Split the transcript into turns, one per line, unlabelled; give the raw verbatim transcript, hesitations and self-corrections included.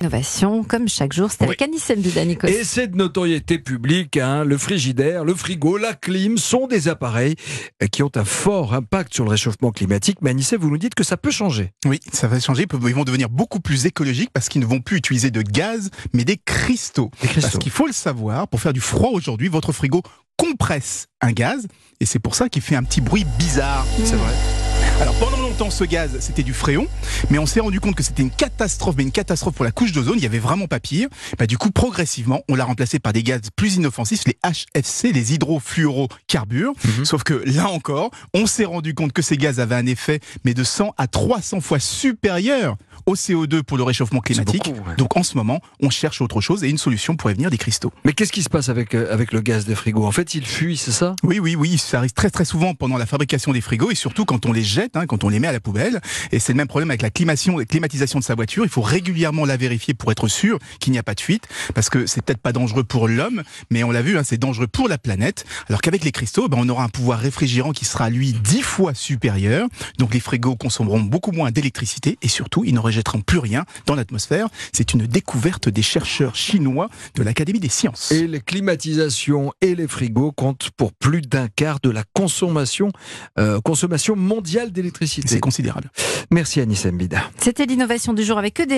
Innovation, comme chaque jour, c'est
Oui.
avec Anissem Bida-Nikos.
Et c'est de notoriété publique, hein. Le frigidaire, le frigo, la clim sont des appareils qui ont un fort impact sur le réchauffement climatique. Mais Anissem, vous nous dites que ça peut changer.
Oui, ça va changer. Ils vont devenir beaucoup plus écologiques parce qu'ils ne vont plus utiliser de gaz, mais des cristaux.
Des cristaux.
Parce qu'il faut le savoir, pour faire du froid aujourd'hui, votre frigo compresse un gaz et c'est pour ça qu'il fait un petit bruit bizarre.
C'est vrai.
Alors pendant longtemps, ce gaz, c'était du fréon, mais on s'est rendu compte que c'était une catastrophe, mais une catastrophe pour la couche d'ozone. Il y avait vraiment pas pire. Bah, du coup, progressivement, on l'a remplacé par des gaz plus inoffensifs, les H F C, les hydrofluorocarbures.
Mhm.
Sauf que là encore, on s'est rendu compte que ces gaz avaient un effet, mais de cent à trois cents fois supérieur au C O deux pour le réchauffement climatique.
C'est beaucoup, ouais.
Donc en ce moment, on cherche autre chose et une solution pourrait venir des cristaux.
Mais qu'est-ce qui se passe avec, euh, avec le gaz des frigos? En fait, il fuit, c'est ça?
Oui, oui, oui, ça arrive très très souvent pendant la fabrication des frigos et surtout quand on les jette, hein, quand on les met à la poubelle. Et c'est le même problème avec la climatisation, la climatisation de sa voiture. Il faut régulièrement la vérifier pour être sûr qu'il n'y a pas de fuite, parce que c'est peut-être pas dangereux pour l'homme, mais on l'a vu, hein, c'est dangereux pour la planète. Alors qu'avec les cristaux, ben, on aura un pouvoir réfrigérant qui sera lui dix fois supérieur. Donc les frigos consommeront beaucoup moins d'électricité et surtout ils ne rejetteront plus rien dans l'atmosphère. C'est une découverte des chercheurs chinois de l'Académie des sciences.
Et les climatisations et les frigos comptent pour plus d'un quart de la consommation, euh, consommation mondiale d'électricité.
C'est considérable.
Merci Anissem Bida.
C'était l'innovation du jour avec E D F.